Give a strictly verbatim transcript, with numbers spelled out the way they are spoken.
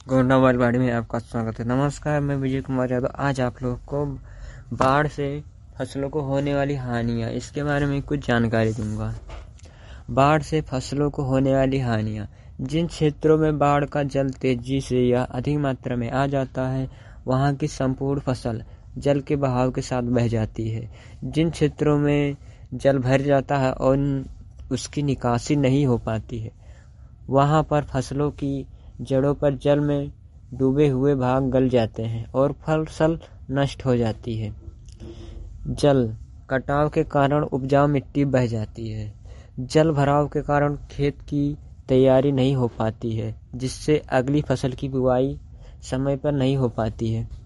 Gonda mobile में आपका स्वागत है। नमस्कार, मैं विजय कुमार यादव। आज आप लोगों को बाढ़ से फसलों को होने वाली हानियाँ, इसके बारे में कुछ जानकारी दूंगा। बाढ़ से फसलों को होने वाली हानियाँ। जिन क्षेत्रों में बाढ़ का जल तेजी से या अधिक मात्रा में आ जाता है, वहाँ की संपूर्ण फसल जल के बहाव के साथ बह जाती है। जिन क्षेत्रों में जल भर जाता है और उसकी निकासी नहीं हो पाती है, वहाँ पर फसलों की जड़ों पर जल में डूबे हुए भाग गल जाते हैं और फसल नष्ट हो जाती है। जल कटाव के कारण उपजाऊ मिट्टी बह जाती है। जल भराव के कारण खेत की तैयारी नहीं हो पाती है, जिससे अगली फसल की बुआई समय पर नहीं हो पाती है।